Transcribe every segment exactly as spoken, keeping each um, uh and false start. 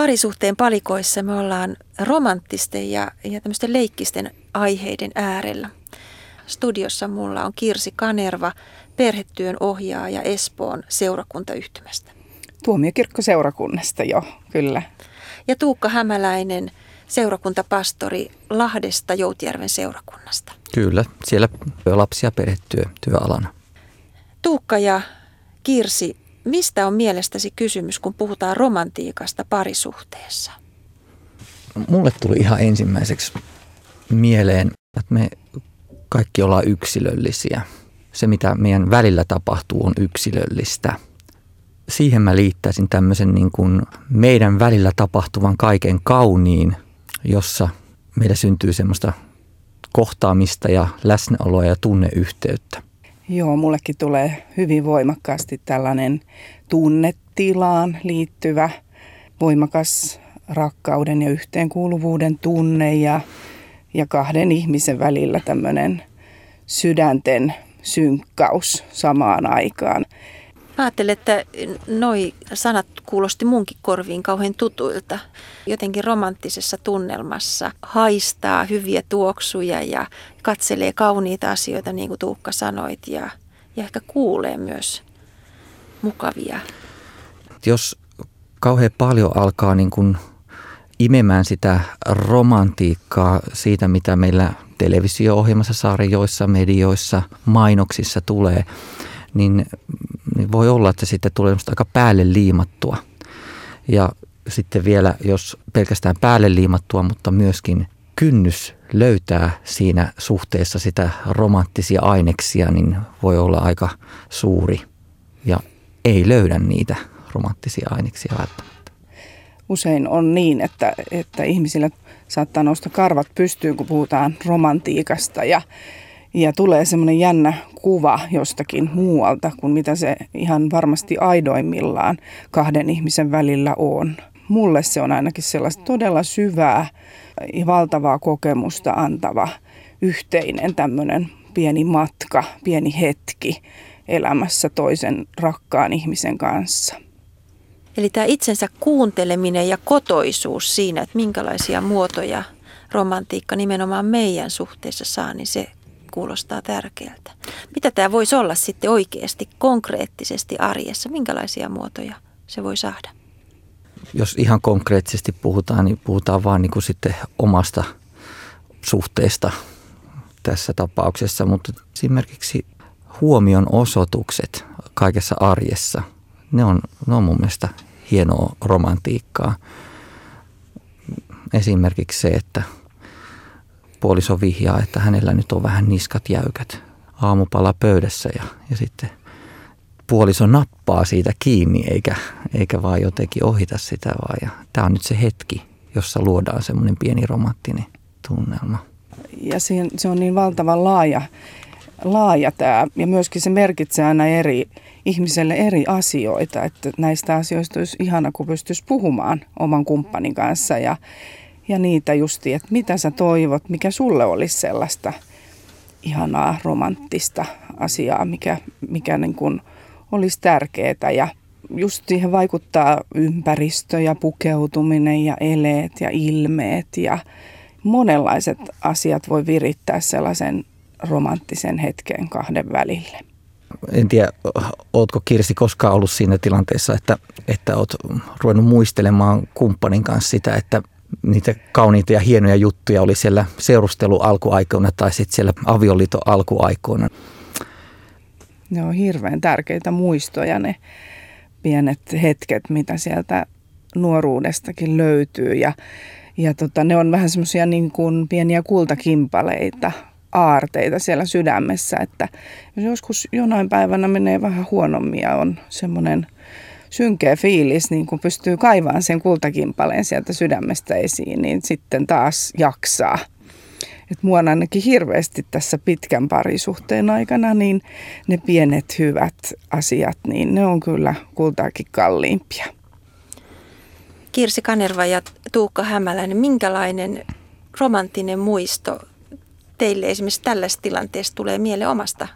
Parisuhteen palikoissa me ollaan romanttisten ja, ja tämmöisten leikkisten aiheiden äärellä. Studiossa mulla on Kirsi Kanerva, perhetyön ohjaaja Espoon seurakuntayhtymästä. Tuomiokirkkoseurakunnasta, joo, kyllä. Ja Tuukka Hämäläinen, seurakuntapastori Lahdesta Joutjärven seurakunnasta. Kyllä, siellä lapsi- ja perhetyö työalana. Tuukka ja Kirsi, mistä on mielestäsi kysymys, kun puhutaan romantiikasta parisuhteessa? Mulle tuli ihan ensimmäiseksi mieleen, että me kaikki ollaan yksilöllisiä. Se, mitä meidän välillä tapahtuu, on yksilöllistä. Siihen mä liittäisin tämmöisen niin kuin meidän välillä tapahtuvan kaiken kauniin, jossa meillä syntyy semmoista kohtaamista ja läsnäoloa ja tunneyhteyttä. Joo, mullekin tulee hyvin voimakkaasti tällainen tunnetilaan liittyvä voimakas rakkauden ja yhteenkuuluvuuden tunne ja, ja kahden ihmisen välillä tämmöinen sydänten synkkaus samaan aikaan. Mä ajattelen, että noi sanat kuulosti munkin korviin kauhean tutuilta. Jotenkin romanttisessa tunnelmassa haistaa hyviä tuoksuja ja katselee kauniita asioita, niin kuin Tuukka sanoit, ja, ja ehkä kuulee myös mukavia. Jos kauhean paljon alkaa niin kuin imemään sitä romantiikkaa siitä, mitä meillä televisio-ohjelmassa, sarjoissa, medioissa, mainoksissa tulee, niin, niin voi olla, että sitten tulee aika päälle liimattua. Ja sitten vielä, jos pelkästään päälle liimattua, mutta myöskin kynnys löytää siinä suhteessa sitä romanttisia aineksia, niin voi olla aika suuri ja ei löydä niitä romanttisia aineksia välttämättä. Usein on niin, että, että ihmisillä saattaa nousta karvat pystyyn, kun puhutaan romantiikasta ja Ja tulee semmoinen jännä kuva jostakin muualta kuin mitä se ihan varmasti aidoimmillaan kahden ihmisen välillä on. Mulle se on ainakin sellaista todella syvää ja valtavaa kokemusta antava yhteinen tämmöinen pieni matka, pieni hetki elämässä toisen rakkaan ihmisen kanssa. Eli tämä itsensä kuunteleminen ja kotoisuus siinä, että minkälaisia muotoja romantiikka nimenomaan meidän suhteessa saa, niin se kuulostaa tärkeältä. Mitä tämä voisi olla sitten oikeasti, konkreettisesti arjessa? Minkälaisia muotoja se voi saada? Jos ihan konkreettisesti puhutaan, niin puhutaan vaan niin kuin sitten omasta suhteesta tässä tapauksessa. Mutta esimerkiksi huomion osoitukset kaikessa arjessa, ne on, ne on mun mielestä hienoa romantiikkaa. Esimerkiksi se, että puoliso vihjaa, että hänellä nyt on vähän niskat jäykät aamupala pöydässä ja, ja sitten puoliso nappaa siitä kiinni eikä, eikä vaan jotenkin ohita sitä vaan. Ja tämä on nyt se hetki, jossa luodaan semmoinen pieni romanttinen tunnelma. Ja se, se on niin valtavan laaja, laaja tämä ja myöskin se merkitsee aina eri ihmiselle eri asioita, että näistä asioista olisi ihana, kun pystyisi puhumaan oman kumppanin kanssa ja Ja niitä justi, että mitä sä toivot, mikä sulle olisi sellaista ihanaa romanttista asiaa, mikä, mikä niin kuin olisi tärkeää. Ja just siihen vaikuttaa ympäristö ja pukeutuminen ja eleet ja ilmeet ja monenlaiset asiat voi virittää sellaisen romanttisen hetken kahden välille. En tiedä, ootko Kirsi koskaan ollut siinä tilanteessa, että, että oot ruvennut muistelemaan kumppanin kanssa sitä, että niitä kauniita ja hienoja juttuja oli siellä seurustelu alkuaikoina tai sitten siellä avioliiton alkuaikoina. Ne on hirveän tärkeitä muistoja ne pienet hetket, mitä sieltä nuoruudestakin löytyy. Ja, ja tota, ne on vähän semmoisia niin kuin pieniä kultakimpaleita, aarteita siellä sydämessä. Että jos joskus jonain päivänä menee vähän huonommin ja on semmoinen synkeä fiilis, niin kun pystyy kaivaan sen kultakimpaleen sieltä sydämestä esiin, niin sitten taas jaksaa. Et mua on ainakin hirveästi tässä pitkän parisuhteen aikana, niin ne pienet hyvät asiat, niin ne on kyllä kultaakin kalliimpia. Kirsi Kanerva ja Tuukka Hämäläinen, minkälainen romanttinen muisto teille esimerkiksi tällaisessa tilanteessa tulee mieleen omasta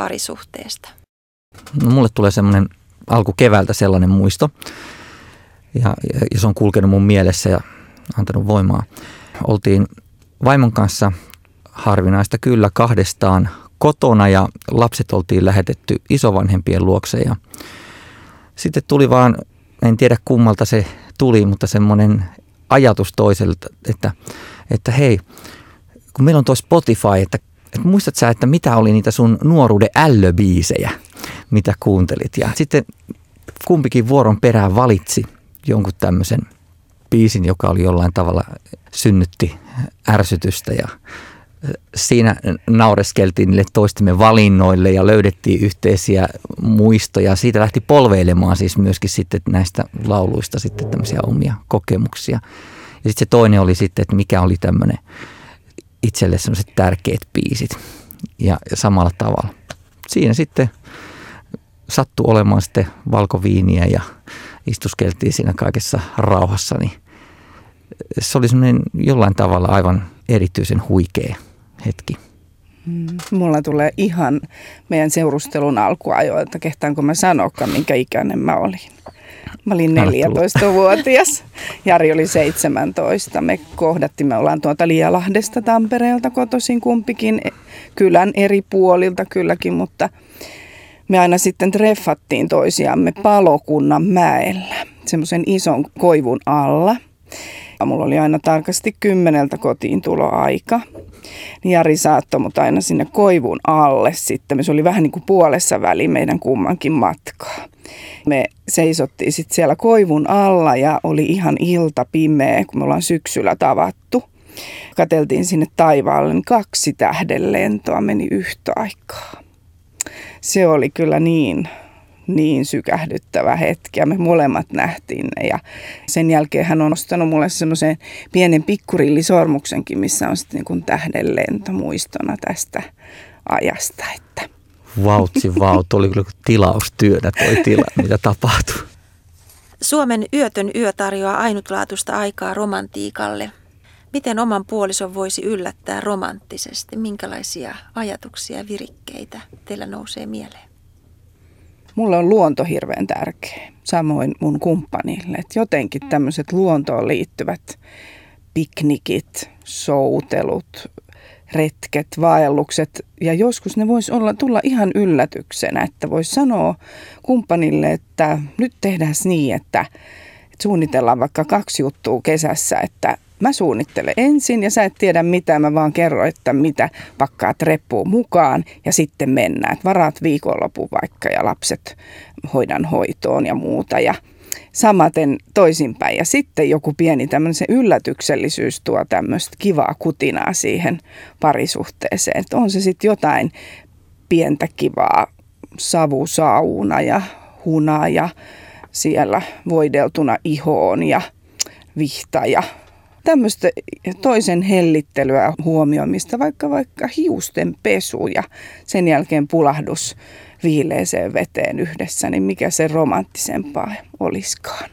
parisuhteesta? No, mulle tulee semmoinen alkukeväältä sellainen muisto, ja, ja se on kulkenut mun mielessä ja antanut voimaa. Oltiin vaimon kanssa harvinaista kyllä kahdestaan kotona ja lapset oltiin lähetetty isovanhempien luokse ja sitten tuli vaan, en tiedä kummalta se tuli, mutta semmoinen ajatus toiselta, että, että hei, kun meillä on tuo Spotify, että, että muistat sä, että mitä oli niitä sun nuoruuden ällöbiisejä, mitä kuuntelit. Ja sitten kumpikin vuoron perään valitsi jonkun tämmöisen biisin, joka oli jollain tavalla synnytti ärsytystä ja siinä naureskeltiin niille toistemme valinnoille ja löydettiin yhteisiä muistoja. Siitä lähti polveilemaan siis myöskin sitten näistä lauluista sitten tämmöisiä omia kokemuksia. Ja sitten se toinen oli sitten, että mikä oli tämmöinen itselle sellaiset tärkeät biisit ja, ja samalla tavalla. Siinä sitten sattui olemaan sitten valkoviiniä ja istuskeltiin siinä kaikessa rauhassa, niin se oli semmoinen jollain tavalla aivan erityisen huikea hetki. Mulla tulee ihan meidän seurustelun alkuajoilta, kehtaanko mä sanokaan, minkä ikäinen mä olin. Mä olin neljätoistavuotias, Jari oli seitsemäntoista. Me kohdattiin, me ollaan tuolta Lialahdesta Tampereelta kotoisin kumpikin, kylän eri puolilta kylläkin, mutta me aina sitten treffattiin toisiamme Palokunnan mäellä, semmoisen ison koivun alla. Mulla oli aina tarkasti kymmeneltä kotiin tuloaika. Jari saattoi mut aina sinne koivun alle sitten. Se oli vähän niin kuin puolessa väliin meidän kummankin matkaa. Me seisottiin sitten siellä koivun alla ja oli ihan ilta pimeä, kun me ollaan syksyllä tavattu. Kateltiin sinne taivaalle, niin kaksi tähdenlentoa meni yhtä aikaa. Se oli kyllä niin... niin sykähdyttävä hetki ja me molemmat nähtiin ne ja sen jälkeen hän on ostanut mulle semmoisen pienen pikkurillisormuksenkin, missä on sitten niin kuin tähdenlento muistona tästä ajasta. Että. Vautsi vaut, oli kyllä tilaustyönä toi tila, mitä tapahtui. Suomen yötön yö tarjoaa ainutlaatuista aikaa romantiikalle. Miten oman puolison voisi yllättää romanttisesti? Minkälaisia ajatuksia ja virikkeitä teillä nousee mieleen? Mulle on luonto hirveän tärkeä, samoin mun kumppanille. Et jotenkin tämmöiset luontoon liittyvät piknikit, soutelut, retket, vaellukset. Ja joskus ne vois olla, tulla ihan yllätyksenä, että vois sanoa kumppanille, että nyt tehdään niin, että, että suunnitellaan vaikka kaksi juttua kesässä, että mä suunnittelen ensin ja sä et tiedä mitä, mä vaan kerron, että mitä pakkaat reppuun mukaan ja sitten mennään. Et varaat viikonlopun vaikka ja lapset hoidan hoitoon ja muuta ja samaten toisinpäin. Ja sitten joku pieni tämmöinen yllätyksellisyys tuo tämmöistä kivaa kutinaa siihen parisuhteeseen. Et on se sitten jotain pientä kivaa savusauna ja huna ja siellä voideltuna ihoon ja vihta ja tämmöistä toisen hellittelyä huomioimista, vaikka vaikka hiusten pesu ja sen jälkeen pulahdus viileeseen veteen yhdessä, niin mikä se romanttisempaa olisikaan.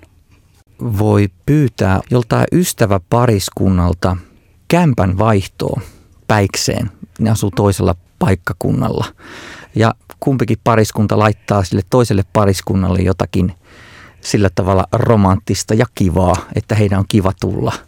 Voi pyytää joltain ystäväpariskunnalta kämpän vaihtoa Päikseen. Ne asuu toisella paikkakunnalla ja kumpikin pariskunta laittaa sille toiselle pariskunnalle jotakin sillä tavalla romanttista ja kivaa, että heidän on kiva tulla